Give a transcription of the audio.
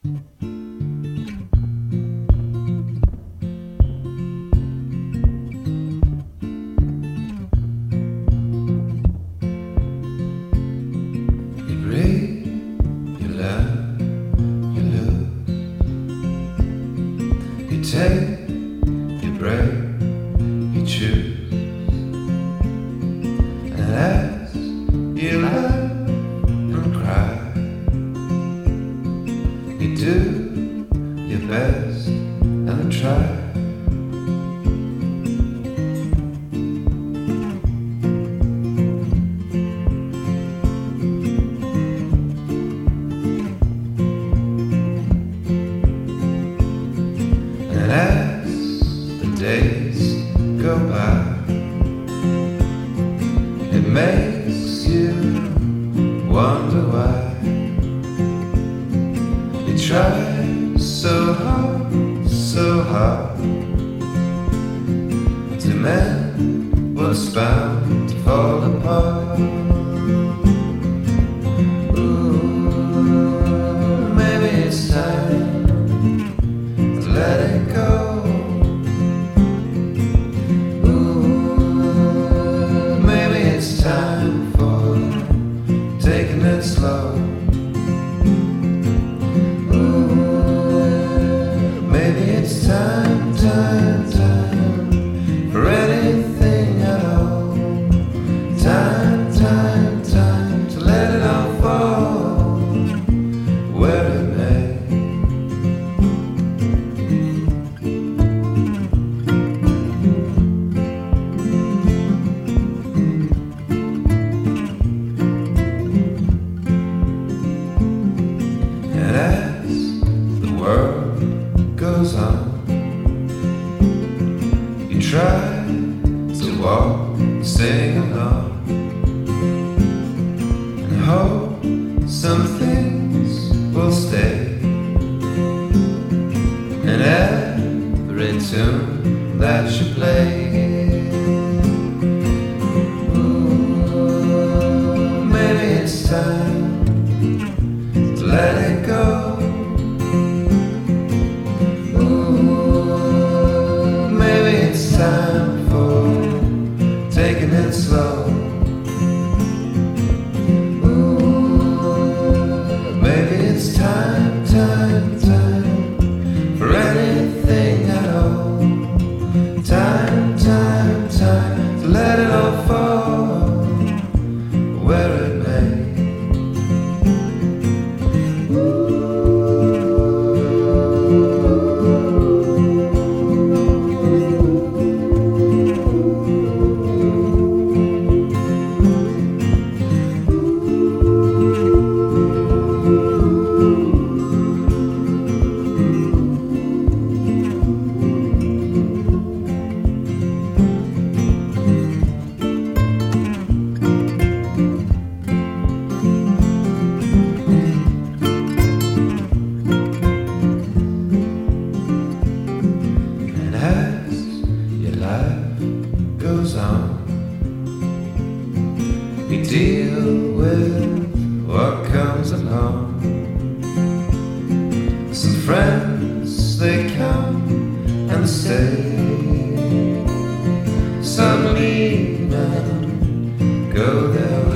Take, you break, you choose, and as you laugh and cry, you do your best and try. And as the days go by, it makes you wonder why you try so hard to mend what's bound to fall apart. Ooh, maybe it's time let it go. Ooh, maybe it's time for taking it slow. Ooh, maybe it's time for anything at all. Time to let it all fall where it may. And as the world goes on, you try to walk, sing along, and hope some things will stay. And every tune that you play, ooh, maybe it's time to let it go. Ooh, maybe it's time for taking it slow. Ooh, maybe it's time for anything at all. Time to let it all fall where it may. And as your life goes on, you deal with what comes along. Some friends, they come and stay. Some leave and go their way.